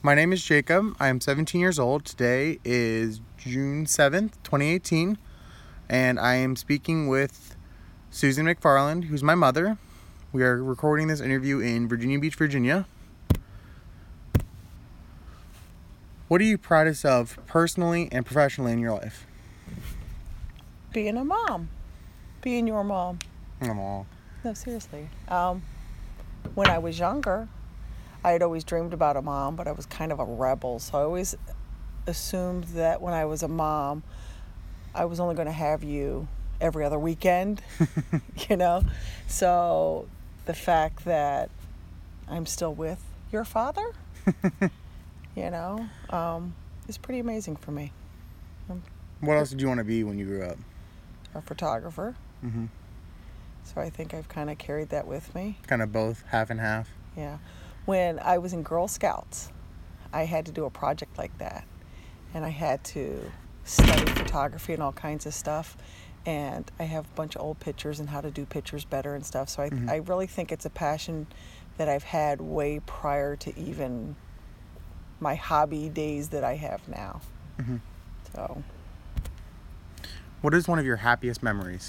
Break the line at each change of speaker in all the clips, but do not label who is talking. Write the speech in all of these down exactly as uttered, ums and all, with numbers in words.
My name is Jacob. I am seventeen years old. Today is June seventh, twenty eighteen, and I am speaking with Susan McFarland, who's my mother. We are recording this interview in Virginia Beach, Virginia. What are you proudest of personally and professionally in your life?
Being a mom. Being your mom.
Aww.
No, seriously. Um, when I was younger, I had always dreamed about a mom, but I was kind of a rebel. So I always assumed that when I was a mom, I was only going to have you every other weekend, you know? So the fact that I'm still with your father, you know, um, is pretty amazing for me. I'm
What else did you want to be when you grew up?
a photographer.
Mm-hmm.
So I think I've kind of carried that with me.
Kind of both, half and half.
Yeah. When I was in Girl Scouts, I had to do a project like that. And I had to study photography and all kinds of stuff. And I have a bunch of old pictures and how to do pictures better and stuff. So I, mm-hmm. I really think it's a passion that I've had way prior to even my hobby days that I have now.
Mm-hmm.
So.
What is one of your happiest memories?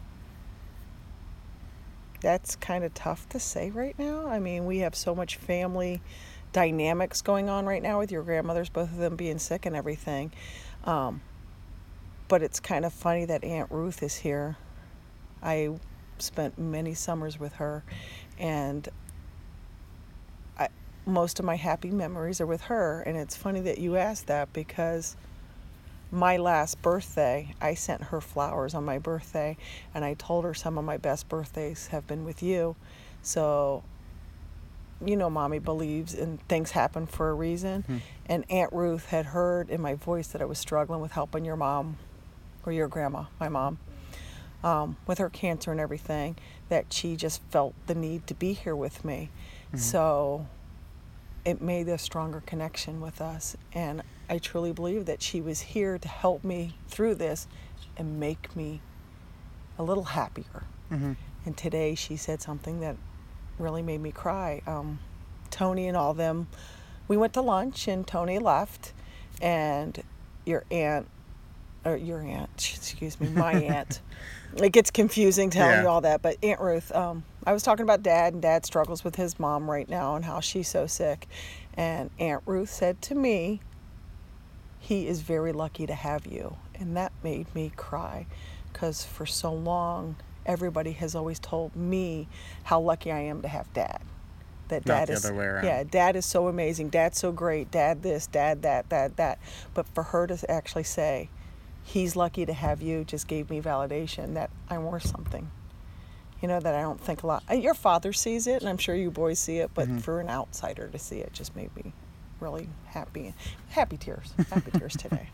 That's kind of tough to say right now. I mean, we have so much family dynamics going on right now with your grandmothers, both of them being sick and everything. Um, but it's kind of funny that Aunt Ruth is here. I spent many summers with her, and I, most of my happy memories are with her. And it's funny that you asked that, because my last birthday, I sent her flowers on my birthday, and I told her some of my best birthdays have been with you. So, you know, Mommy believes in things happen for a reason. Hmm. And Aunt Ruth had heard in my voice that I was struggling with helping your mom, or your grandma, my mom, um, with her cancer and everything, that she just felt the need to be here with me. Hmm. So it made a stronger connection with us. And I truly believe that she was here to help me through this and make me a little happier. Mm-hmm. And today she said something that really made me cry. Um, Tony and all them, we went to lunch and Tony left, and your aunt, or your aunt, excuse me, my aunt, it gets confusing telling yeah. you all that, but Aunt Ruth, um, I was talking about Dad, and Dad struggles with his mom right now and how she's so sick. And Aunt Ruth said to me, he is very lucky to have you. And that made me cry, because for so long, everybody has always told me how lucky I am to have Dad. That
Not
Dad
the
is,
other way around.
Yeah, Dad is so amazing. Dad's so great. Dad this, Dad that, Dad that. But for her to actually say, he's lucky to have you, just gave me validation that I'm worth something. You know, that I don't think a lot. Your father sees it, and I'm sure you boys see it, but mm-hmm. for an outsider to see it just made me really happy. Happy tears. Happy tears today.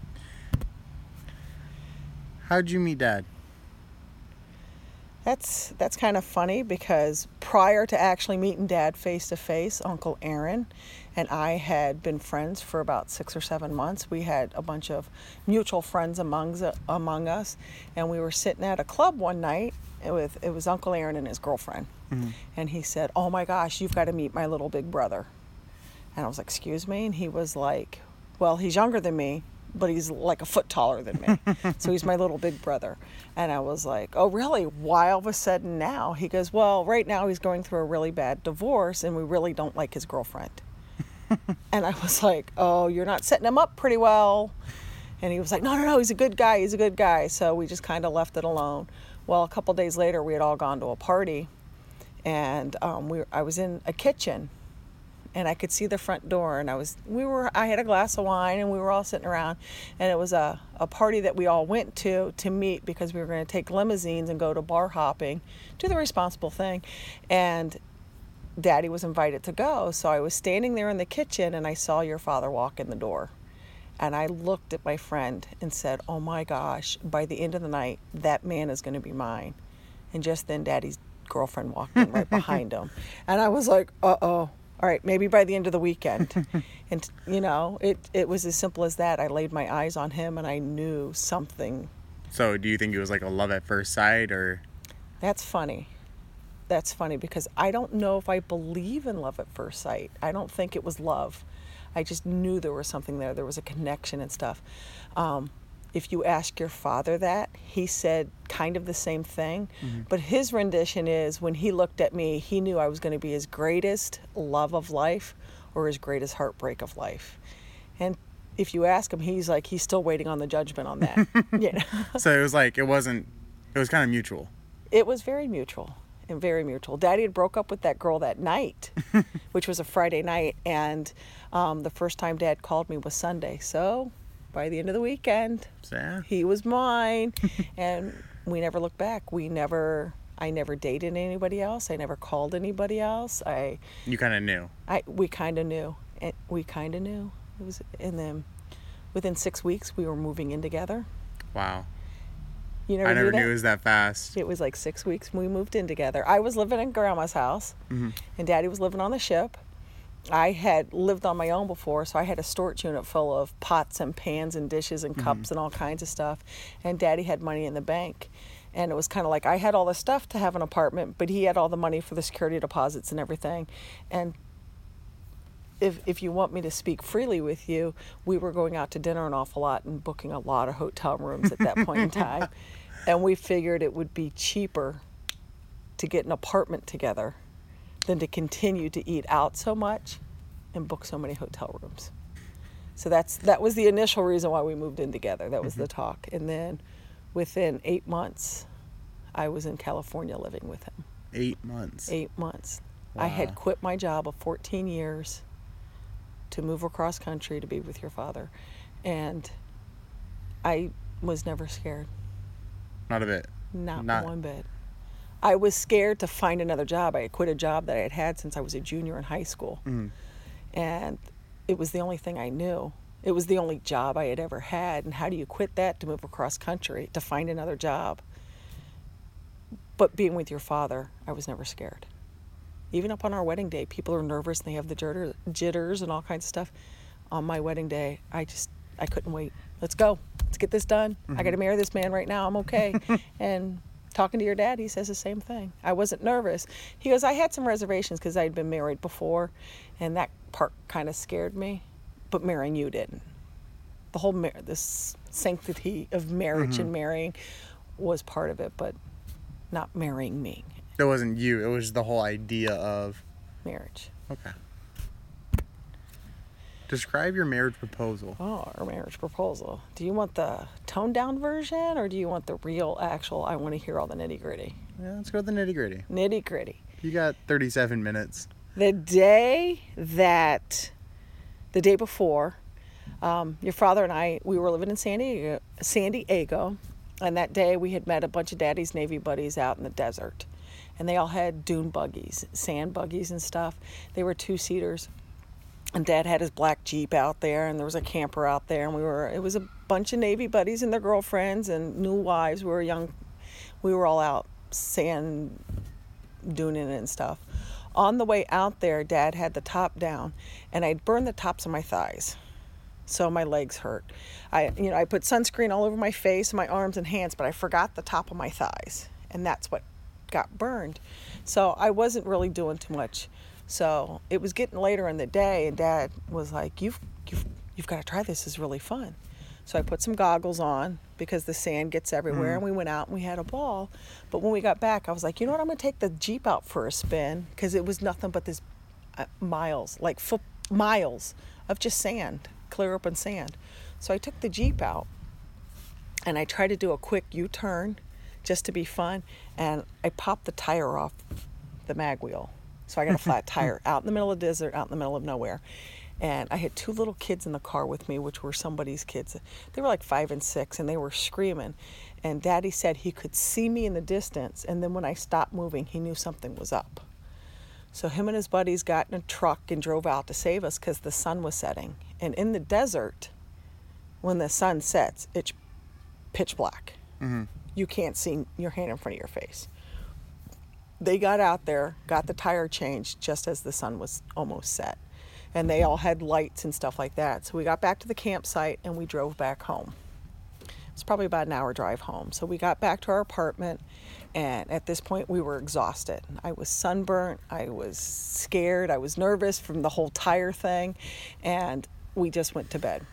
How'd you meet Dad?
That's that's kind of funny, because prior to actually meeting Dad face to face, Uncle Aaron and I had been friends for about six or seven months. We had a bunch of mutual friends among among us, and we were sitting at a club one night with it was Uncle Aaron and his girlfriend, mm-hmm. and he said, "Oh my gosh, you've got to meet my little big brother." And I was like, "Excuse me?" And he was like, "Well, he's younger than me, but he's like a foot taller than me. So he's my little big brother." And I was like, "Oh, really? Why all of a sudden now?" He goes, "Well, right now he's going through a really bad divorce, and we really don't like his girlfriend." And I was like, "Oh, you're not setting him up pretty well." And he was like, "No, no, no, he's a good guy. He's a good guy." So we just kind of left it alone. Well, a couple days later, we had all gone to a party, and um, we I was in a kitchen, and I could see the front door, and I was we were I had a glass of wine, and we were all sitting around, and it was a, a party that we all went to to meet, because we were going to take limousines and go to bar hopping, do the responsible thing, and Daddy was invited to go. So I was standing there in the kitchen, and I saw your father walk in the door, and I looked at my friend and said, "Oh my gosh, by the end of the night, that man is going to be mine." And just then Daddy's girlfriend walked in right behind him, and I was like, uh-oh. All right, maybe by the end of the weekend. And, you know, it, it was as simple as that. I laid my eyes on him, and I knew something.
So do you think it was like a love at first sight, or?
That's funny. That's funny, because I don't know if I believe in love at first sight. I don't think it was love. I just knew there was something there. There was a connection and stuff. Um, if you ask your father that, he said kind of the same thing. Mm-hmm. But his rendition is, when he looked at me, he knew I was going to be his greatest love of life or his greatest heartbreak of life. And if you ask him, he's like, he's still waiting on the judgment on that. You know?
So it was like, it wasn't, it was kind of mutual.
It was very mutual and very mutual. Daddy had broke up with that girl that night, which was a Friday night. And um, the first time Dad called me was Sunday. So by the end of the weekend,
yeah.
he was mine. And we never looked back. We never, I never dated anybody else. I never called anybody else. I.
You kind of knew.
I, we kind of knew. And we kind of knew. It was, and then within six weeks, we were moving in together.
Wow.
You never
I never
knew,
knew it was that fast.
It was like six weeks we moved in together. I was living in Grandma's house, mm-hmm. and Daddy was living on the ship. I had lived on my own before, so I had a storage unit full of pots and pans and dishes and cups mm-hmm. and all kinds of stuff. And Daddy had money in the bank. And it was kind of like I had all the stuff to have an apartment, but he had all the money for the security deposits and everything. And if if you want me to speak freely with you, we were going out to dinner an awful lot and booking a lot of hotel rooms at that point in time. And we figured it would be cheaper to get an apartment together than to continue to eat out so much and book so many hotel rooms. So that's that was the initial reason why we moved in together. That was mm-hmm. the talk. And then within eight months, I was in California living with him.
Eight months?
Eight months.
Wow.
I had quit my job of fourteen years to move across country to be with your father. And I was never scared.
Not a bit?
Not,
Not
one bit. I was scared to find another job. I had quit a job that I had had since I was a junior in high school. Mm. And it was the only thing I knew. It was the only job I had ever had. And how do you quit that to move across country, to find another job? But being with your father, I was never scared. Even up on our wedding day, people are nervous and they have the jitter, jitters and all kinds of stuff. On my wedding day, I just, I couldn't wait. Let's go. Let's get this done. Mm-hmm. I got to marry this man right now. I'm okay. And talking to your dad, he says the same thing. I wasn't nervous. He goes, I had some reservations because I'd been married before, and that part kind of scared me, but marrying you didn't. The whole, mar- this sanctity of marriage mm-hmm. and marrying was part of it, but not marrying me.
It wasn't you. It was the whole idea of
marriage.
Okay. Describe your marriage proposal.
Oh, our marriage proposal. Do you want the toned down version or do you want the real, actual, I want to hear all the nitty gritty?
Yeah, let's go with the nitty gritty.
Nitty gritty.
You got thirty-seven minutes.
The day that, the day before, um, your father and I, we were living in San Diego, San Diego, and that day we had met a bunch of Daddy's Navy buddies out in the desert. And they all had dune buggies, sand buggies and stuff. They were two-seaters. And Dad had his black Jeep out there, and there was a camper out there. And we were, it was a bunch of Navy buddies and their girlfriends and new wives. We were young. We were all out sand duning and stuff. On the way out there, Dad had the top down, and I'd burned the tops of my thighs. So my legs hurt. I, you know, I put sunscreen all over my face, my arms and hands, but I forgot the top of my thighs. And that's what got burned. So I wasn't really doing too much. So it was getting later in the day, and Dad was like, you've you've you've got to try this. It's really fun. So I put some goggles on because the sand gets everywhere, mm. and we went out and we had a ball. But when we got back, I was like, you know what, I'm going to take the Jeep out for a spin, because it was nothing but this uh, miles, like foot miles of just sand, clear open sand. So I took the Jeep out, and I tried to do a quick U-turn just to be fun, and I popped the tire off the mag wheel. So I got a flat tire out in the middle of the desert, out in the middle of nowhere. And I had two little kids in the car with me, which were somebody's kids. They were like five and six, and they were screaming. And Daddy said he could see me in the distance, and then when I stopped moving, he knew something was up. So him and his buddies got in a truck and drove out to save us because the sun was setting. And in the desert, when the sun sets, it's pitch black. Mm-hmm. You can't see your hand in front of your face. They got out there, got the tire changed just as the sun was almost set. And they all had lights and stuff like that. So we got back to the campsite and we drove back home. It's probably about an hour drive home. So we got back to our apartment, and at this point we were exhausted. I was sunburnt, I was scared, I was nervous from the whole tire thing, and we just went to bed.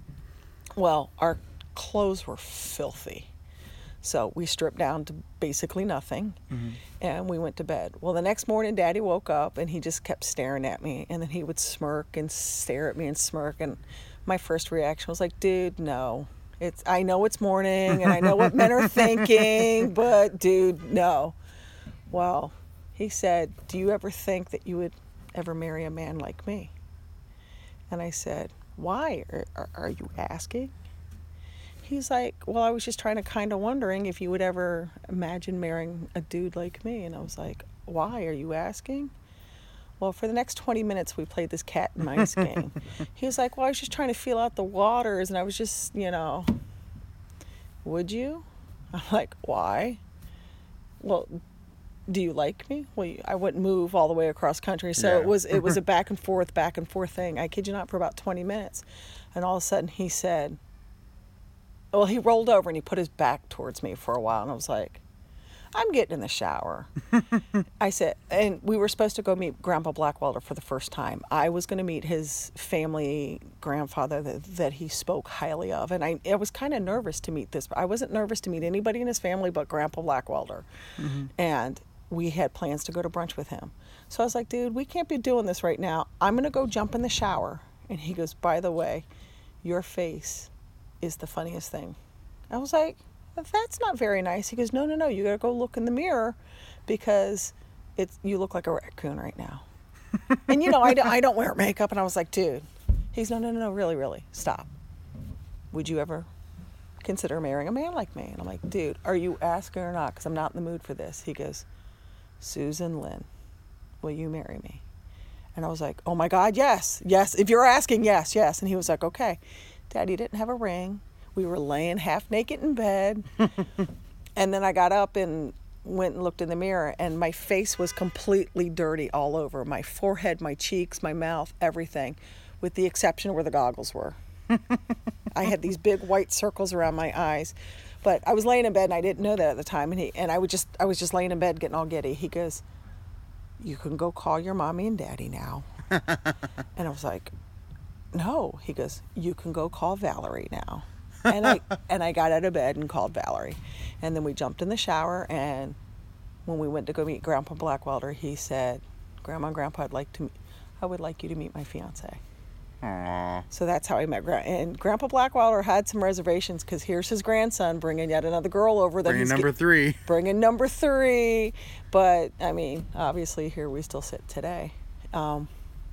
Well, our clothes were filthy. So we stripped down to basically nothing, mm-hmm. and we went to bed. Well, the next morning, Daddy woke up, and he just kept staring at me, and then he would smirk and stare at me and smirk, and my first reaction was like, dude, no. It's I know it's morning, and I know what men are thinking, but, dude, no. Well, he said, do you ever think that you would ever marry a man like me? And I said, why? Are, are, are you asking? He's like, well, I was just trying to kind of wondering if you would ever imagine marrying a dude like me. And I was like, why? Are you asking? Well, for the next twenty minutes, we played this cat and mouse game. He was like, well, I was just trying to feel out the waters. And I was just, you know, would you? I'm like, why? Well, do you like me? Well, you, I wouldn't move all the way across country. So
yeah.
it was it was a back and forth, back and forth thing. I kid you not, for about twenty minutes. And all of a sudden he said, well, he rolled over and he put his back towards me for a while. And I was like, I'm getting in the shower. I said, and we were supposed to go meet Grandpa Blackwelder for the first time. I was going to meet his family grandfather that, that he spoke highly of. And I, I was kind of nervous to meet this. I wasn't nervous to meet anybody in his family but Grandpa Blackwelder. Mm-hmm. And we had plans to go to brunch with him. So I was like, dude, we can't be doing this right now. I'm going to go jump in the shower. And he goes, by the way, your face is the funniest thing. I was like, that's not very nice. He goes, no, no, no, you gotta go look in the mirror because it's you look like a raccoon right now. And you know, I, I don't wear makeup. And I was like, dude, he's no, no, no, no, really, really, stop. Would you ever consider marrying a man like me? And I'm like, dude, are you asking or not? Because I'm not in the mood for this. He goes, Susan Lynn, will you marry me? And I was like, oh my God, yes, yes. If you're asking, yes, yes. And he was like, okay. Daddy didn't have a ring. We were laying half naked in bed. And then I got up and went and looked in the mirror, and my face was completely dirty all over. My forehead, my cheeks, my mouth, everything, with the exception where the goggles were. I had these big white circles around my eyes. But I was laying in bed, and I didn't know that at the time. And he and I would just I was just laying in bed getting all giddy. He goes, you can go call your mommy and daddy now. And I was like, no. He goes, you can go call Valerie now. And I and I got out of bed and called Valerie. And then we jumped in the shower, and when we went to go meet Grandpa Blackwelder, he said, Grandma and Grandpa, I'd like to I would like you to meet my fiance.
Aww.
So that's how I met Grandpa. And Grandpa Blackwelder had some reservations because here's his grandson bringing yet another girl over. That
Bringing
he's
number
get,
three.
Bringing number three. But, I mean, obviously here we still sit today. Um,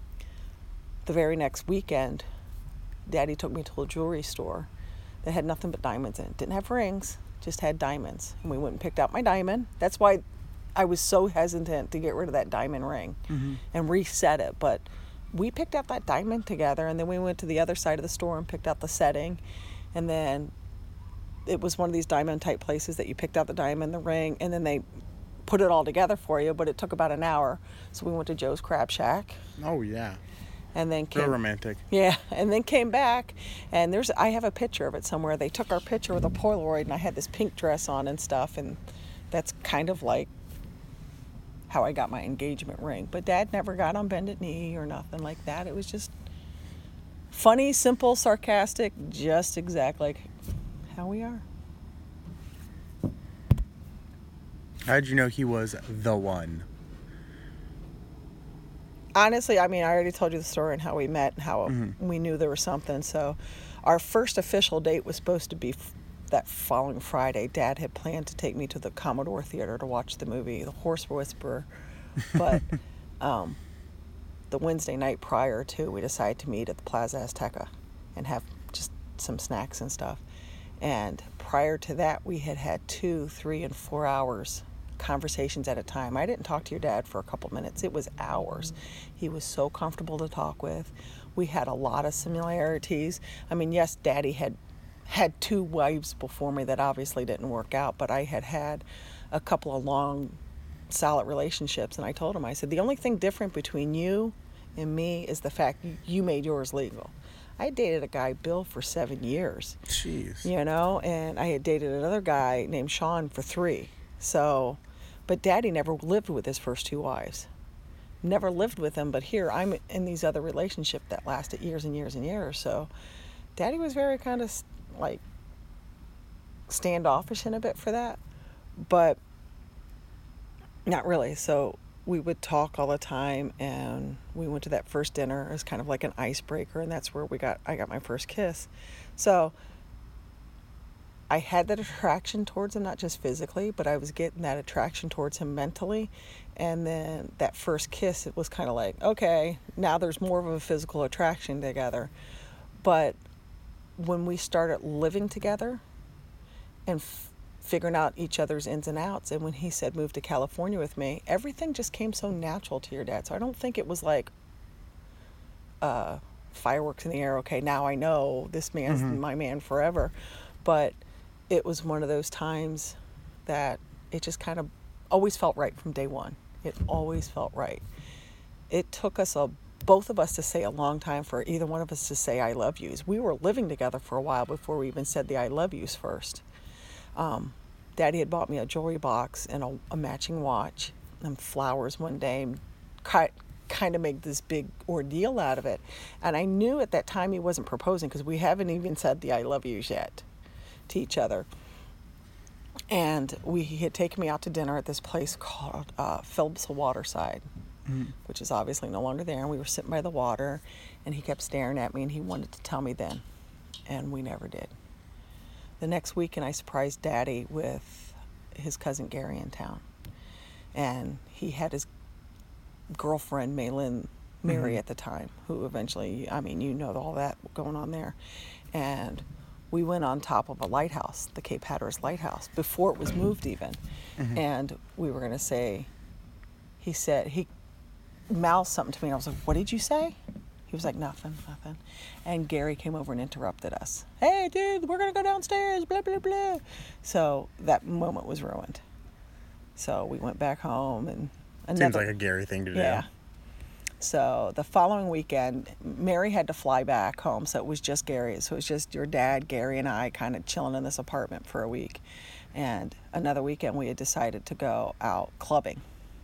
the very next weekend, Daddy took me to a jewelry store that had nothing but diamonds in it. Didn't have rings, just had diamonds. And we went and picked out my diamond. That's why I was so hesitant to get rid of that diamond ring mm-hmm. and reset it. But we picked out that diamond together, and then we went to the other side of the store and picked out the setting. And then it was one of these diamond type places that you picked out the diamond, the ring, and then they put it all together for you, but it took about an hour. So we went to Joe's Crab Shack.
Oh, yeah.
And then came,
so romantic.
Yeah, and then came back, and there's I have a picture of it somewhere. They took our picture with a Polaroid, and I had this pink dress on and stuff, and that's kind of like how I got my engagement ring. But Dad never got on bended knee or nothing like that. It was just funny, simple, sarcastic, just exactly like how we are.
How did you know he was the one?
Honestly, I mean, I already told you the story and how we met and how
mm-hmm.
we knew there was something. So our first official date was supposed to be f- that following Friday. Dad had planned to take me to the Commodore Theater to watch the movie The Horse Whisperer. But um, the Wednesday night prior to, we decided to meet at the Plaza Azteca and have just some snacks and stuff. And prior to that, we had had two, three, and four hours conversations at a time. I didn't talk to your dad for a couple minutes. It was hours. He was so comfortable to talk with. We had a lot of similarities. I mean, yes, Daddy had had two wives before me that obviously didn't work out, but I had had a couple of long, solid relationships, and I told him, I said, the only thing different between you and me is the fact you made yours legal. I dated a guy, Bill, for seven years.
Jeez.
You know, and I had dated another guy named Sean for three. So, but Daddy never lived with his first two wives. Never lived with them, but here I'm in these other relationships that lasted years and years and years. So, Daddy was very kind of like standoffish in a bit for that, but not really. So we would talk all the time, and we went to that first dinner as kind of like an icebreaker, and that's where we got I got my first kiss. So I had that attraction towards him, not just physically, but I was getting that attraction towards him mentally. And then that first kiss, it was kind of like, okay, now there's more of a physical attraction together. But when we started living together and f- figuring out each other's ins and outs, and when he said move to California with me, everything just came so natural to your dad. So I don't think it was like uh, fireworks in the air. Okay, now I know this man's mm-hmm. my man forever. But it was one of those times that it just kind of always felt right from day one. It always felt right. It took us, a, both of us, to say a long time for either one of us to say I love yous. We were living together for a while before we even said the I love yous first. Um, Daddy had bought me a jewelry box and a, a matching watch and flowers one day, and kind, kind of made this big ordeal out of it. And I knew at that time he wasn't proposing, because we haven't even said the I love yous yet to each other. And we he had taken me out to dinner at this place called uh, Phillips Waterside, mm-hmm. which is obviously no longer there. And we were sitting by the water, and he kept staring at me, and he wanted to tell me then, and we never did. The next weekend, I surprised Daddy with his cousin Gary in town, and he had his girlfriend Maylin Mary mm-hmm. at the time, who eventually, I mean, you know all that going on there, and we went on top of a lighthouse, the Cape Hatteras Lighthouse, before it was moved even. Mm-hmm. And we were going to say, he said, he mouthed something to me. And I was like, what did you say? He was like, nothing, nothing. And Gary came over and interrupted us. Hey, dude, we're going to go downstairs, blah, blah, blah. So that moment was ruined. So we went back home. and another,
Seems like a Gary thing to do.
Yeah. So the following weekend, Mary had to fly back home, so it was just Gary. So it was just your dad, Gary, and I kind of chilling in this apartment for a week. And another weekend, we had decided to go out clubbing.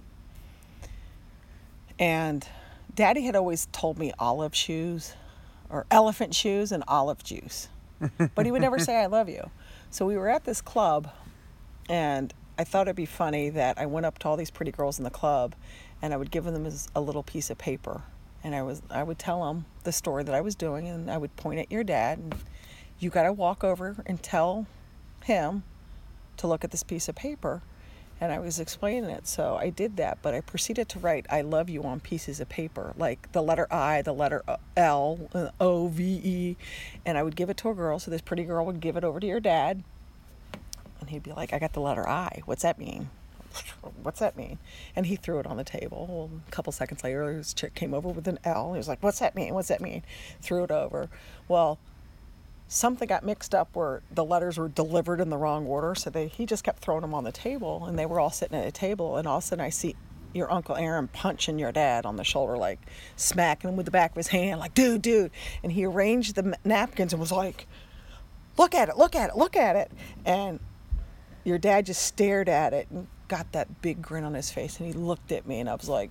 And Daddy had always told me olive shoes, or elephant shoes and olive juice. But he would never say, I love you. So we were at this club, and I thought it'd be funny that I went up to all these pretty girls in the club, and I would give them a little piece of paper, and I was I would tell them the story that I was doing, and I would point at your dad, and you got to walk over and tell him to look at this piece of paper. And I was explaining it, so I did that, but I proceeded to write I love you on pieces of paper, like the letter I, the letter L, O, V, E, and I would give it to a girl, so this pretty girl would give it over to your dad, and he'd be like, I got the letter I, what's that mean? What's that mean? And he threw it on the table. Well, a couple seconds later, this chick came over with an L. He was like, what's that mean? What's that mean? Threw it over. Well, something got mixed up where the letters were delivered in the wrong order. So they, he just kept throwing them on the table, and they were all sitting at a table. And all of a sudden I see your Uncle Aaron punching your dad on the shoulder, like smacking him with the back of his hand, like, dude, dude. And he arranged the napkins and was like, look at it, look at it, look at it. And your dad just stared at it and got that big grin on his face, and he looked at me, and I was like,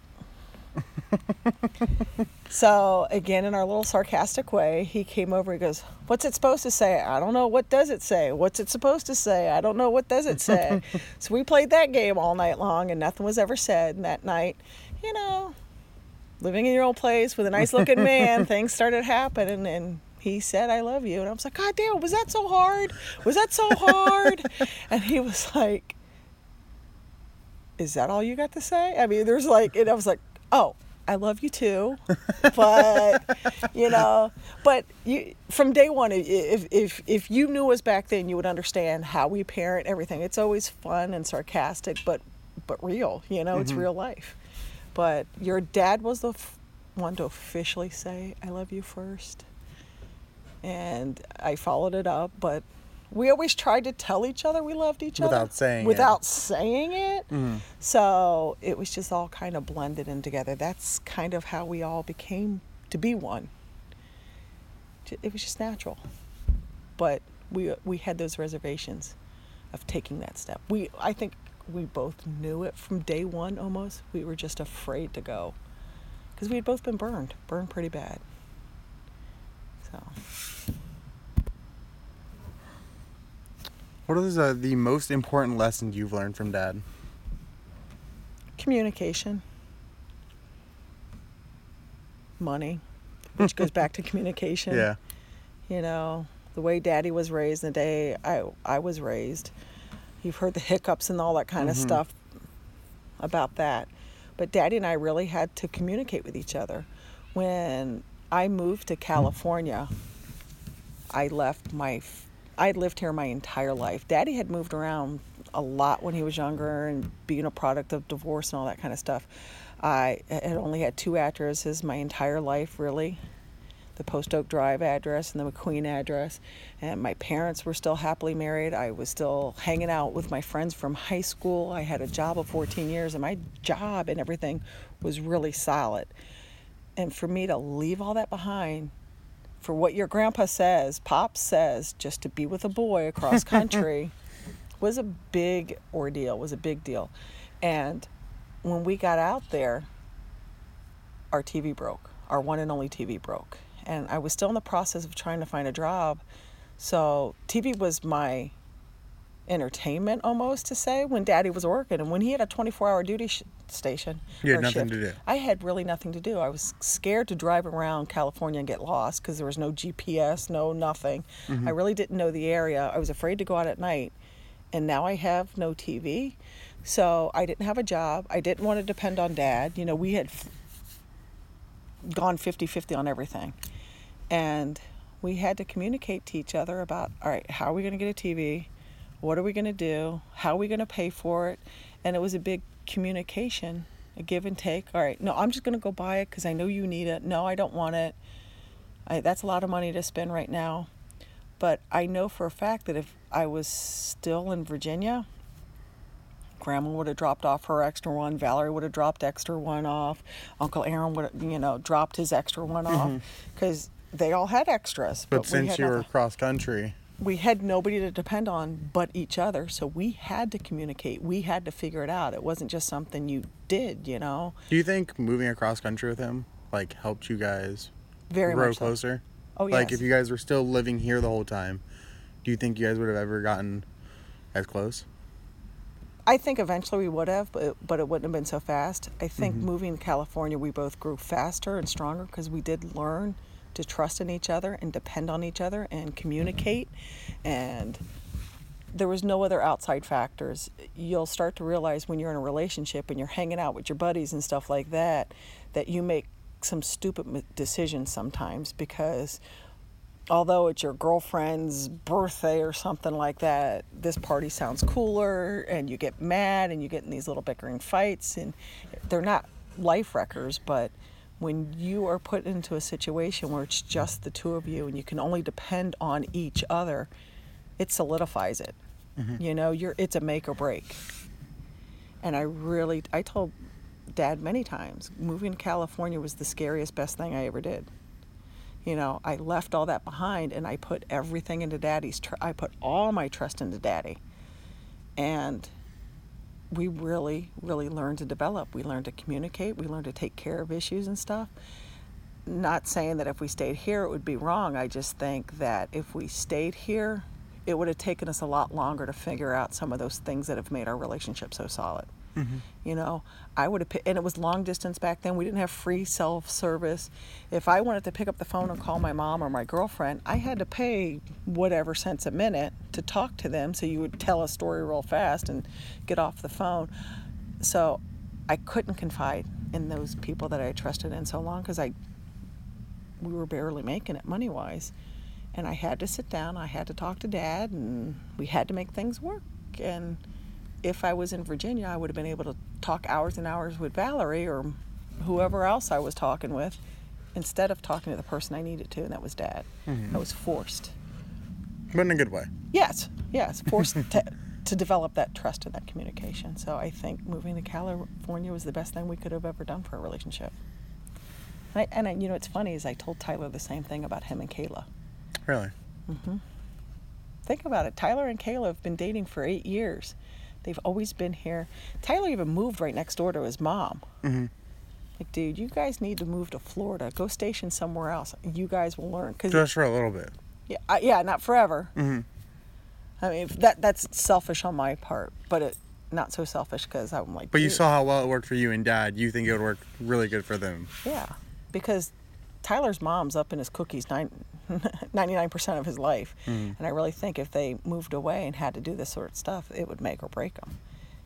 so again, in our little sarcastic way, he came over, he goes, what's it supposed to say? I don't know. What does it say? What's it supposed to say? I don't know. What does it say? So we played that game all night long, and nothing was ever said. And that night, you know, living in your old place with a nice looking man, things started happening, and he said, I love you. And I was like, God damn, was that so hard? Was that so hard? And he was like, is that all you got to say? I mean, there's like, and I was like, oh, I love you too. But, you know, but you, from day one, if, if, if you knew us back then, you would understand how we parent everything. It's always fun and sarcastic, but, but real, you know, mm-hmm. It's real life. But your dad was the f- one to officially say, I love you first. And I followed it up, but we always tried to tell each other we loved each
without
other.
Saying
without
it.
saying it. Mm-hmm. So it was just all kind of blended in together. That's kind of how we all became to be one. It was just natural. But we we had those reservations of taking that step. We I think we both knew it from day one almost. We were just afraid to go because we had both been burned, burned pretty bad. So.
What is uh, the most important lesson you've learned from Dad?
Communication. Money, which goes back to communication.
Yeah.
You know, the way Daddy was raised, the day I I was raised. You've heard the hiccups and all that kind
Mm-hmm.
of stuff about that. But Daddy and I really had to communicate with each other. When I moved to California, I left my... I'd lived here my entire life. Daddy had moved around a lot when he was younger and being a product of divorce and all that kind of stuff. I had only had two addresses my entire life, really. The Post Oak Drive address and the McQueen address. And my parents were still happily married. I was still hanging out with my friends from high school. I had a job of fourteen years, and my job and everything was really solid. And for me to leave all that behind, for what your grandpa says, Pop says, just to be with a boy across country was a big ordeal, was a big deal. And when we got out there, our T V broke. Our one and only T V broke. And I was still in the process of trying to find a job. So T V was my entertainment, almost, to say, when Daddy was working. And when he had a twenty-four hour duty sh- station,
You had
or
nothing
shift,
to do.
I had really nothing to do. I was scared to drive around California and get lost because there was no G P S, no nothing.
Mm-hmm.
I really didn't know the area. I was afraid to go out at night. And now I have no T V. So I didn't have a job. I didn't want to depend on Dad. You know, we had f- gone fifty-fifty on everything. And we had to communicate to each other about, all right, how are we going to get a T V? What are we going to do? How are we going to pay for it? And it was a big communication, a give and take. All right, no, I'm just going to go buy it because I know you need it. No, I don't want it. I, that's a lot of money to spend right now. But I know for a fact that if I was still in Virginia, Grandma would have dropped off her extra one. Valerie would have dropped extra one off. Uncle Aaron would have, you know, dropped his extra one off because they all had extras.
But,
we
since
had
you were
nothing.
cross country,
We had nobody to depend on but each other. So we had to communicate. We had to figure it out. It wasn't just something you did, you know.
do you think moving across country with him like helped you guys
Very
grow
much so.
closer?
Oh,
Like
yes.
if you guys were still living here the whole time, do you think you guys would have ever gotten as close?
I think eventually we would have, but but it wouldn't have been so fast. I think
Mm-hmm.
moving to California, we both grew faster and stronger because we did learn to trust in each other and depend on each other and communicate. And there was no other outside factors. You'll start to realize when you're in a relationship and you're hanging out with your buddies and stuff like that, that you make some stupid m- decisions sometimes because although it's your girlfriend's birthday or something like that, this party sounds cooler, and you get mad and you get in these little bickering fights, and they're not life wreckers, but when you are put into a situation where it's just the two of you and you can only depend on each other, it solidifies it.
Mm-hmm.
You know, you're it's a make or break. And I really, I told Dad many times, moving to California was the scariest, best thing I ever did. You know, I left all that behind and I put everything into Daddy's, tr- I put all my trust into Daddy. And we really, really learned to develop. We learned to communicate. We learned to take care of issues and stuff. Not saying that if we stayed here it would be wrong. I just think that if we stayed here, it would have taken us a lot longer to figure out some of those things that have made our relationship so solid.
Mm-hmm.
You know, I would have, pi- and it was long distance back then. We didn't have free self service. If I wanted to pick up the phone and call my mom or my girlfriend, I had to pay whatever cents a minute to talk to them. So you would tell a story real fast and get off the phone. So I couldn't confide in those people that I trusted in so long because I, we were barely making it money wise. And I had to sit down, I had to talk to Dad, and we had to make things work. And if I was in Virginia, I would have been able to talk hours and hours with Valerie or whoever else I was talking with instead of talking to the person I needed to, and that was Dad.
Mm-hmm.
I was forced.
But in a good way.
Yes, yes, forced to, to develop that trust and that communication. So I think moving to California was the best thing we could have ever done for a relationship. And, I, and I, you know, what's funny is I told Tyler the same thing about him and Kayla.
Really?
Mm-hmm. Think about it. Tyler and Kayla have been dating for eight years. They've always been here. Tyler even moved right next door to his mom.
Mm-hmm.
Like, dude, you guys need to move to Florida. Go station somewhere else. You guys will learn. Cause
Just for a little bit.
Yeah, uh, yeah, not forever.
Mm-hmm.
I mean, that that's selfish on my part, but it not so selfish because I'm like.
But you
dude.
saw how well it worked for you and Dad. You think it would work really good for them.
Yeah, because Tyler's mom's up in his cookies nine, ninety-nine percent of his life.
Mm-hmm.
And I really think if they moved away and had to do this sort of stuff, it would make or break them.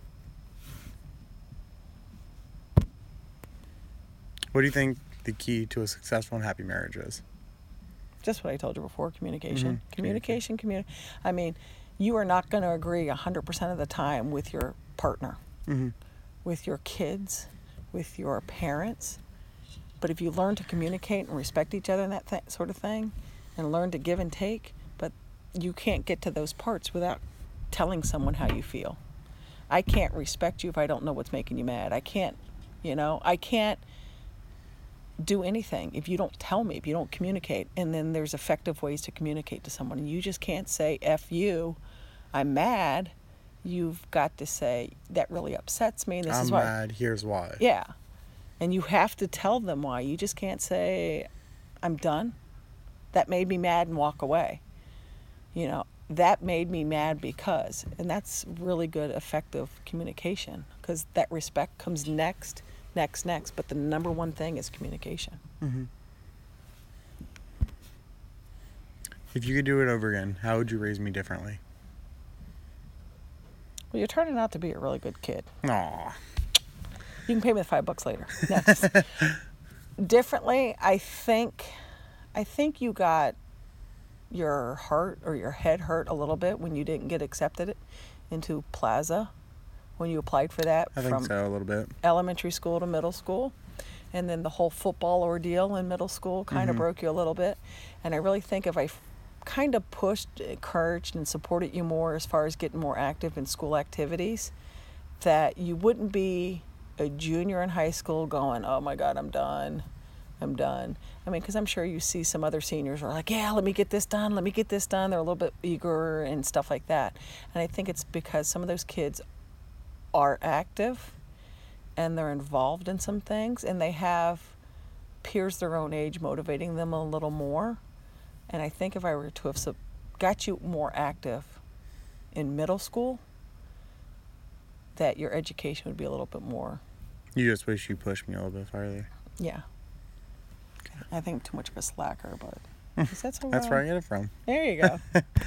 What do you think the key to a successful and happy marriage is?
Just what I told you before, communication.
Mm-hmm.
Communication, communi- I mean, you are not going to agree one hundred percent of the time with your partner,
Mm-hmm.
with your kids, with your parents. But if you learn to communicate and respect each other and that th- sort of thing, and learn to give and take, but you can't get to those parts without telling someone how you feel. I can't respect you if I don't know what's making you mad. I can't, you know, I can't do anything if you don't tell me, if you don't communicate. And then there's effective ways to communicate to someone. And you just can't say, F you, I'm mad. You've got to say, that really upsets me. And this
I'm
is why.
mad. Here's why.
Yeah. And you have to tell them why. You just can't say, I'm done. That made me mad and walk away. You know, that made me mad because. And that's really good, effective communication because that respect comes next. Next, next, but the number one thing is communication.
Mm-hmm. If you could do it over again, how would you raise me differently?
Well, you're turning out to be a really good kid.
Aw.
You can pay me the five bucks later. Next. Differently, I think, I think you got your heart or your head hurt a little bit when you didn't get accepted into Plaza. When you applied for that
I think
from
so, a little bit.
elementary school to middle school. And then the whole football ordeal in middle school kind of
Mm-hmm.
broke you a little bit. And I really think if I f- kind of pushed, encouraged, and supported you more as far as getting more active in school activities, that you wouldn't be a junior in high school going, oh my God, I'm done. I'm done. I mean, because I'm sure you see some other seniors are like, yeah, let me get this done. Let me get this done. They're a little bit eager and stuff like that. And I think it's because some of those kids are active and they're involved in some things and they have peers their own age motivating them a little more. And I think if I were to have sub- got you more active in middle school, that your education would be a little bit more.
You just wish you pushed me a little bit farther.
Yeah. I think too much of a slacker, but is that so
That's
wrong?
where I get it from.
There you go.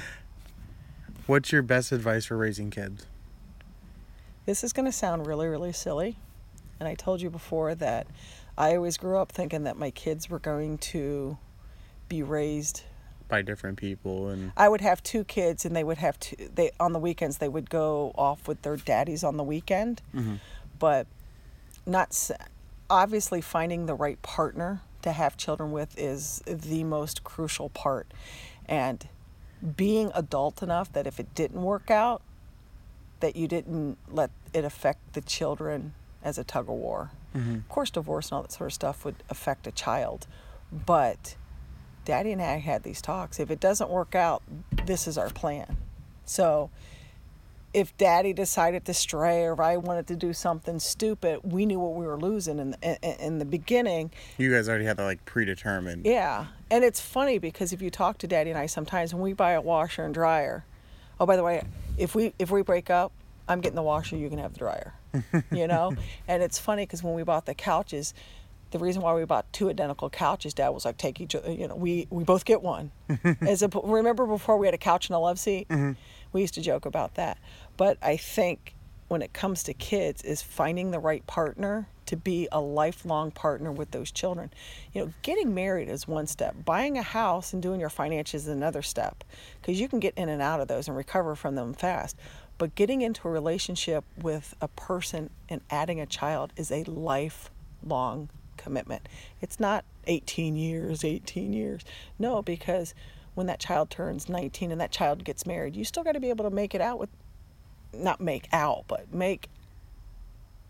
What's your best advice for raising kids?
This is going to sound really, really silly. And I told you before that I always grew up thinking that my kids were going to be raised
By different people and...
I would have two kids and they would have two, they, on the weekends, they would go off with their daddies on the weekend.
Mm-hmm.
But not, s- obviously finding the right partner to have children with is the most crucial part. And being adult enough that if it didn't work out, that you didn't let it affect the children as a tug of war.
Mm-hmm.
Of course, divorce and all that sort of stuff would affect a child. But Daddy and I had these talks. If it doesn't work out, this is our plan. So if Daddy decided to stray or if I wanted to do something stupid, we knew what we were losing in the, in, in the beginning.
You guys already had that, like, predetermined.
Yeah. And it's funny because if you talk to Daddy and I sometimes when we buy a washer and dryer, oh, by the way, if we if we break up, I'm getting the washer, you can have the dryer, you know? And it's funny because when we bought the couches, the reason why we bought two identical couches, Dad was like, take each other, you know, we, we both get one. As a, remember before we had a couch and a love seat?
Mm-hmm.
We used to joke about that. But I think when it comes to kids is finding the right partner to be a lifelong partner with those children. You know, getting married is one step. Buying a house and doing your finances is another step because you can get in and out of those and recover from them fast. But getting into a relationship with a person and adding a child is a lifelong commitment. It's not eighteen years, eighteen years. No, because when that child turns nineteen and that child gets married, you still got to be able to make it out with, not make out, but make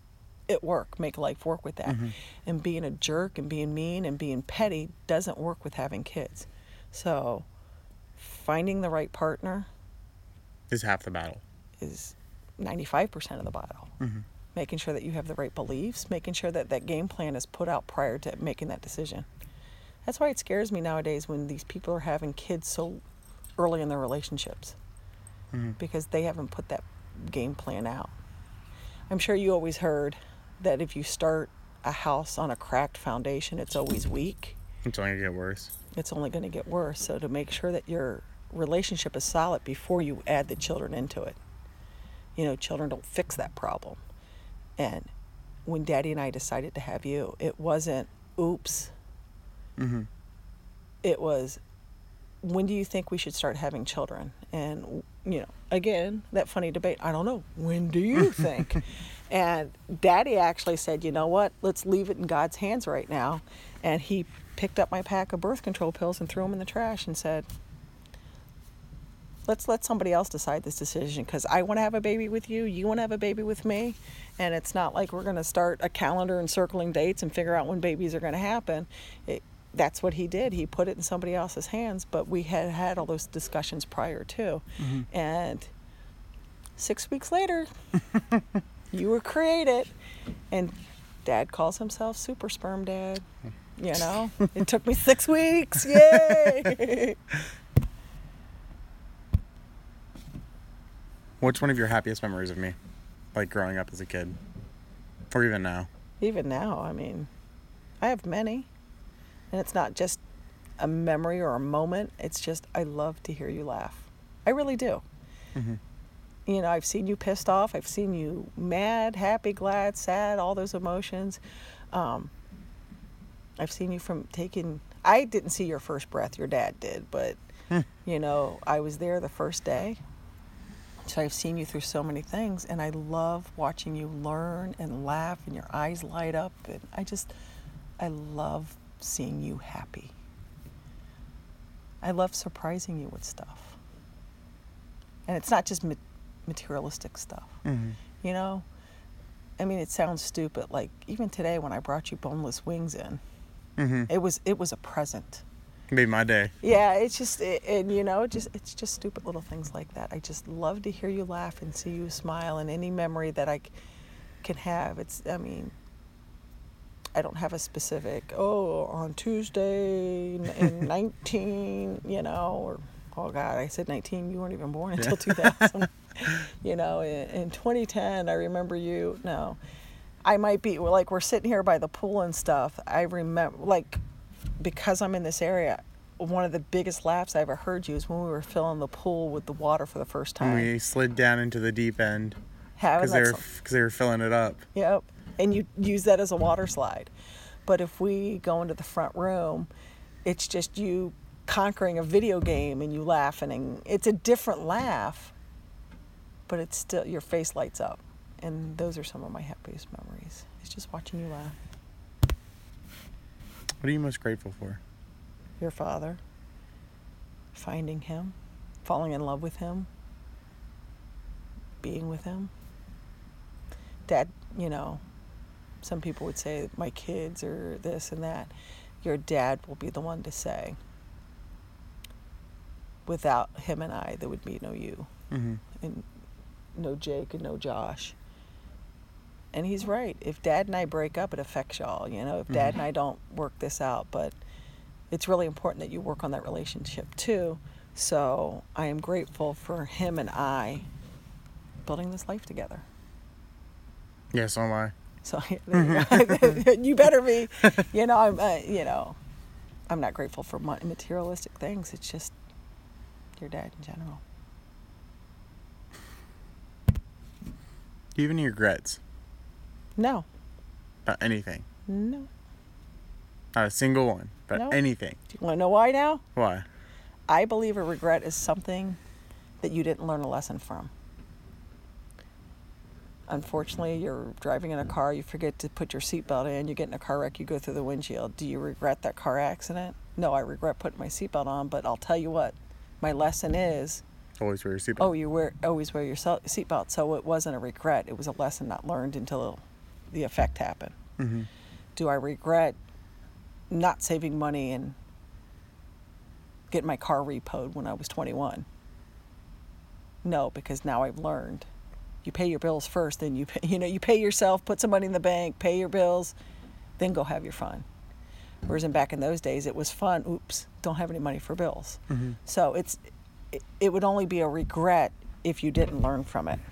it work, make life work with that.
Mm-hmm.
And being a jerk and being mean and being petty doesn't work with having kids. So finding the right partner
Is half the battle.
is ninety-five percent of the battle.
Mm-hmm.
Making sure that you have the right beliefs, making sure that that game plan is put out prior to making that decision. That's why it scares me nowadays when these people are having kids so early in their relationships,
Mm-hmm.
because they haven't put that game plan out. I'm sure you always heard that if you start a house on a cracked foundation, it's always weak.
It's only gonna get worse.
It's only going to get worse. So to make sure that your relationship is solid before you add the children into it. You know, children don't fix that problem. And when Daddy and I decided to have you, it wasn't, oops.
Mm-hmm.
It was, when do you think we should start having children? And, you know, again, that funny debate, I don't know. When do you think? And Daddy actually said, you know what? Let's leave it in God's hands right now. And he picked up my pack of birth control pills and threw them in the trash and said, let's let somebody else decide this decision, because I want to have a baby with you, you want to have a baby with me, and it's not like we're going to start a calendar and circling dates and figure out when babies are going to happen. It, that's what he did. He put it in somebody else's hands, but we had had all those discussions prior to.
Mm-hmm.
And six weeks later, you were created, and Dad calls himself Super Sperm Dad. You know, it took me six weeks. Yay!
What's one of your happiest memories of me? Like growing up as a kid? Or even now?
Even now, I mean, I have many. And it's not just a memory or a moment. It's just, I love to hear you laugh. I really do.
Mm-hmm.
You know, I've seen you pissed off. I've seen you mad, happy, glad, sad, all those emotions. Um, I've seen you from taking, I didn't see your first breath. Your dad did. But, you know, I was there the first day. So I've seen you through so many things, and I love watching you learn and laugh and your eyes light up. And I just, I love seeing you happy. I love surprising you with stuff. And it's not just ma- materialistic stuff.
Mm-hmm.
You know? I mean, it sounds stupid. Like, even today when I brought you boneless wings in,
Mm-hmm.
it was it was a present.
Made my day.
Yeah, it's just, it, and you know, just it's just stupid little things like that. I just love to hear you laugh and see you smile, and any memory that I c- can have. It's, I mean, I don't have a specific, oh, on Tuesday in, in nineteen, you know, or, oh God, I said nineteen, you weren't even born until two thousand. You know, in, in twenty ten, I remember you. No, I might be, like, we're sitting here by the pool and stuff. I remember, like, because I'm in this area, one of the biggest laughs I ever heard you is when we were filling the pool with the water for the first time.
And we slid down into the deep end
Having
because they,
that
were,
s-
'cause they were filling it up.
Yep. And you use that as a water slide. But if we go into the front room, it's just you conquering a video game and you laughing. And it's a different laugh, but it's still, your face lights up. And those are some of my happiest memories. It's just watching you laugh.
What are you most grateful for?
Your father, finding him, falling in love with him, being with him. Dad, you know, some people would say my kids or this and that. Your dad will be the one to say, without him and I, there would be no you,
Mm-hmm.
and no Jake and no Josh. And he's right. If Dad and I break up, it affects y'all. You know, if Dad
Mm-hmm.
and I don't work this out, but it's really important that you work on that relationship too. So I am grateful for him and I building this life together.
Yeah, so am I.
So you better be. You know, I'm. Uh, you know, I'm not grateful for ma- materialistic things. It's just your dad in general.
Do you have any regrets
No,
about anything?
no.
Not a single one, but
No.
anything.
Do you want to know why now?
Why?
I believe a regret is something that you didn't learn a lesson from. Unfortunately, you're driving in a car, you forget to put your seatbelt in, you get in a car wreck, you go through the windshield. Do you regret that car accident? No, I regret putting my seatbelt on, but I'll tell you what, my lesson is,
Always wear your seatbelt.
oh, you wear always wear your sel- seatbelt. So it wasn't a regret, it was a lesson not learned until the effect happen.
Mm-hmm.
Do I regret not saving money and getting my car repoed when I was twenty-one? No, because now I've learned. You pay your bills first, then you pay, you know, you pay yourself, put some money in the bank, pay your bills, then go have your fun. Whereas in back in those days, it was fun. Oops, don't have any money for bills.
Mm-hmm.
So it's it, it would only be a regret if you didn't learn from it.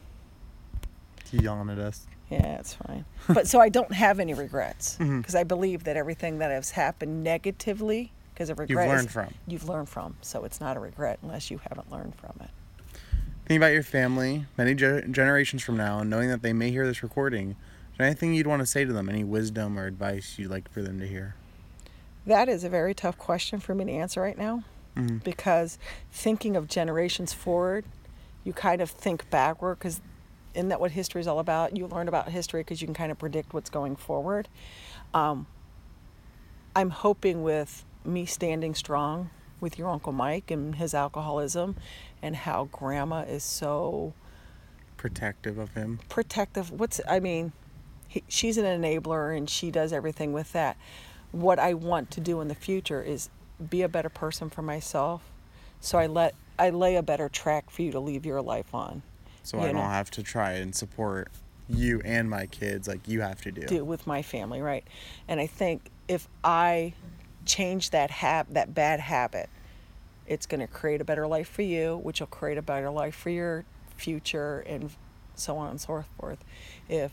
You yelling at us?
Yeah, it's fine. But so I don't have any regrets because
Mhm.
I believe that everything that has happened negatively, because of regret,
You've learned
is-
from.
You've learned from. So it's not a regret unless you haven't learned from it.
Think about your family many ge- generations from now, and knowing that they may hear this recording. Is there anything you'd want to say to them? Any wisdom or advice you'd like for them to hear?
That is a very tough question for me to answer right now,
Mm-hmm.
because thinking of generations forward, you kind of think backward, because isn't that what history is all about? You learn about history because you can kind of predict what's going forward. Um, I'm hoping with me standing strong with your Uncle Mike and his alcoholism and how grandma is so
Protective of him.
protective. What's, I mean, he, she's an enabler and she does everything with that. What I want to do in the future is be a better person for myself. So I let, I lay a better track for you to leave your life on.
So
You
I don't
know.
have to try and support you and my kids like you have to do.
do with my family, right? And I think if I change that hab- that bad habit, it's going to create a better life for you, which will create a better life for your future, and so on and so forth. If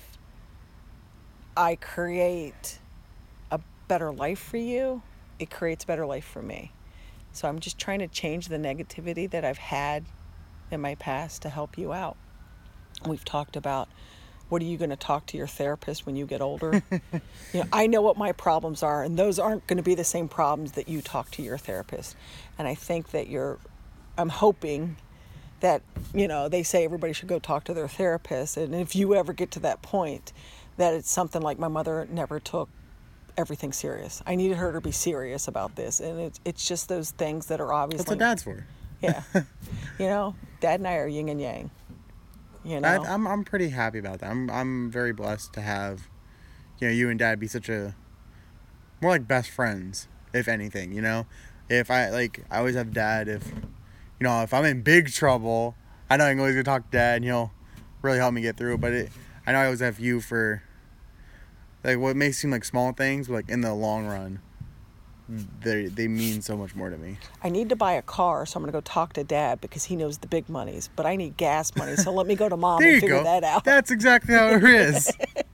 I create a better life for you, it creates a better life for me. So I'm just trying to change the negativity that I've had in my past to help you out. We've talked about, what are you going to talk to your therapist when you get older? You know, I know what my problems are, and those aren't going to be the same problems that you talk to your therapist. And I think that you're, I'm hoping that, you know, they say everybody should go talk to their therapist. And if you ever get to that point, that it's something like my mother never took everything serious. I needed her to be serious about this. And it's, it's just those things that are obviously.
That's what dad's for.
Yeah. You know, Dad and I are yin and yang. You know?
I, I'm I'm pretty happy about that. I'm I'm very blessed to have, you know, you and Dad be such a, more like best friends, if anything. You know, if I like, I always have Dad. If, you know, if I'm in big trouble, I know I can always go talk to Dad, and he'll really help me get through. But it, I know I always have you for, like, what may seem like small things, but like in the long run, they they mean so much more to me.
I need to buy a car, so I'm going to go talk to Dad because he knows the big monies. But I need gas money, so let me go to Mom
There
and
you
figure
go.
that out.
That's exactly how it is.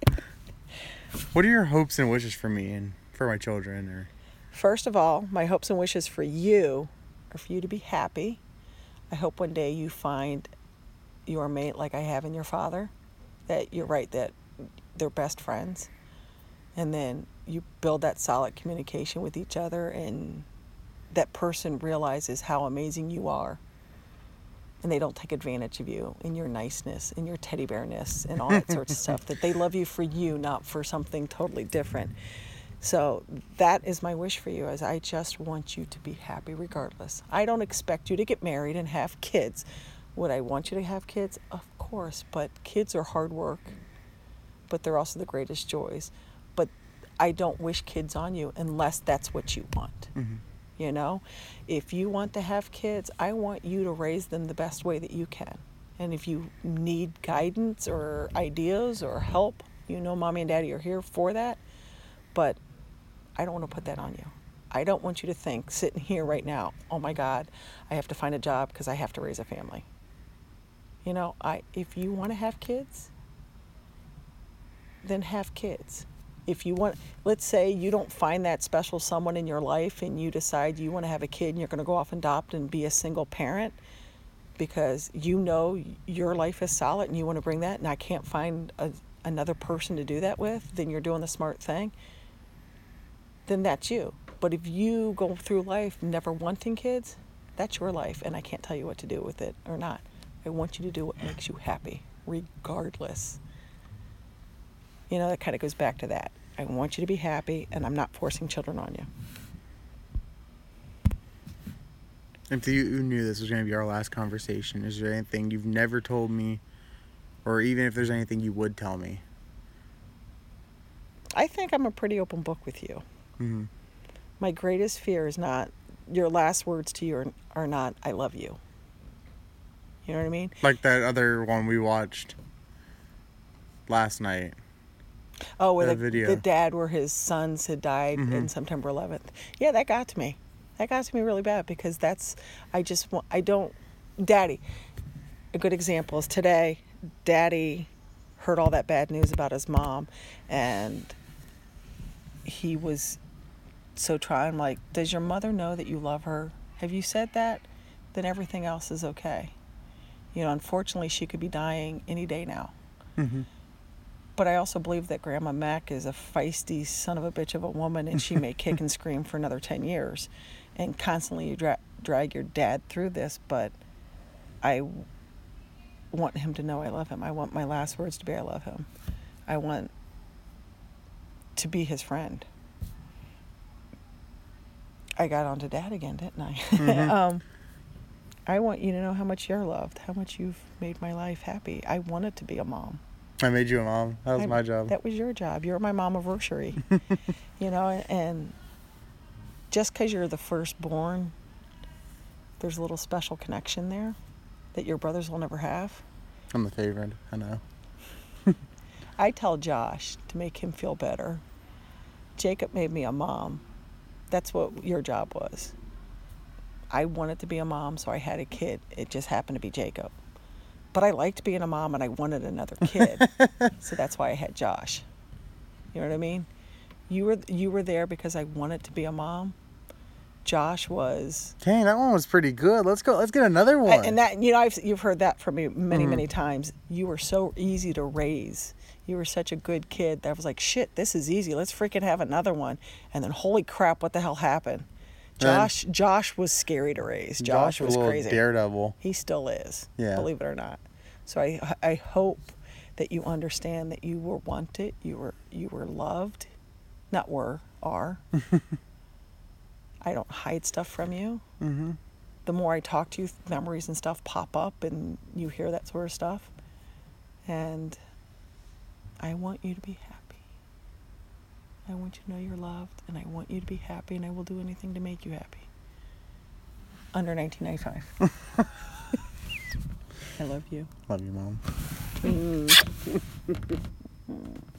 What are your hopes and wishes for me and for my children? Or
First of all, my hopes and wishes for you are for you to be happy. I hope one day you find your mate like I have in your father. That you're right, that they're best friends. And then you build that solid communication with each other, and that person realizes how amazing you are. And they don't take advantage of you and your niceness and your teddy bearness and all that sorts of stuff. That they love you for you, not for something totally different. So that is my wish for you, is I just want you to be happy regardless. I don't expect you to get married and have kids. Would I want you to have kids? Of course, but kids are hard work, but they're also the greatest joys. But I don't wish kids on you unless that's what you want.
mm-hmm.
You know, if you want to have kids, I want you to raise them the best way that you can. And if you need guidance or ideas or help, you know, Mommy and Daddy are here for that. But I don't want to put that on you. I don't want you to think, sitting here right now, oh my God, I have to find a job because I have to raise a family. You know, I if you want to have kids, then have kids. If you want, let's say you don't find that special someone in your life and you decide you want to have a kid and you're going to go off and adopt and be a single parent because you know your life is solid and you want to bring that, and I can't find a, another person to do that with, then you're doing the smart thing. Then that's you. But if you go through life never wanting kids, that's your life, and I can't tell you what to do with it or not. I want you to do what makes you happy, regardless. You know, that kind of goes back to that. I want you to be happy, and I'm not forcing children on you.
If you knew this was going to be our last conversation, is there anything you've never told me, or even if there's anything you would tell me,
I think I'm a pretty open book with you.
Mm-hmm.
My greatest fear is not, your last words to you are, are not, I love you. You know what I mean?
Like that other one we watched last night.
Oh, with
The
the,
video.
the dad where his sons had died
Mhm.
in September eleventh. Yeah, that got to me. That got to me really bad because that's, I just want, I don't, Daddy, a good example is today, Daddy heard all that bad news about his mom and he was so trying, like, does your mother know that you love her? Have you said that? Then everything else is okay. You know, unfortunately, she could be dying any day now.
Mm-hmm.
But I also believe that Grandma Mac is a feisty son of a bitch of a woman, and she may kick and scream for another ten years. And constantly you dra- drag your dad through this, but I want him to know I love him. I want my last words to be I love him. I want to be his friend. I got on to Dad again, didn't I?
Mm-hmm.
um, I want you to know how much you're loved, how much you've made my life happy. I wanted to be a mom.
I made you a mom. That was
I,
my job.
That was your job. You're my mom-iversary. You know, and, and just because you're the firstborn, there's a little special connection there that your brothers will never have.
I'm the favorite. I know.
I tell Josh to make him feel better. Jacob made me a mom. That's what your job was. I wanted to be a mom, so I had a kid. It just happened to be Jacob. But I liked being a mom, and I wanted another kid. So that's why I had Josh. You know what I mean? You were you were there because I wanted to be a mom. Josh was...
Dang, that one was pretty good. Let's go. Let's get another one.
And that, you know, I've, you've heard that from me many,
Mhm.
many times. You were so easy to raise. You were such a good kid that I was like, shit, this is easy. Let's freaking have another one. And then, holy crap, what the hell happened? Josh Josh was scary to raise. Josh,
Josh was
was
a little
crazy.
daredevil.
He still is,
Yeah.
believe it or not. So I I hope that you understand that you were wanted, you were you were loved, not were, are. I don't hide stuff from you.
Mm-hmm.
The more I talk to you, memories and stuff pop up and you hear that sort of stuff. And I want you to be happy. I want you to know you're loved, and I want you to be happy, and I will do anything to make you happy. Under nineteen ninety-five. I love you.
Love you, Mom.
Mm.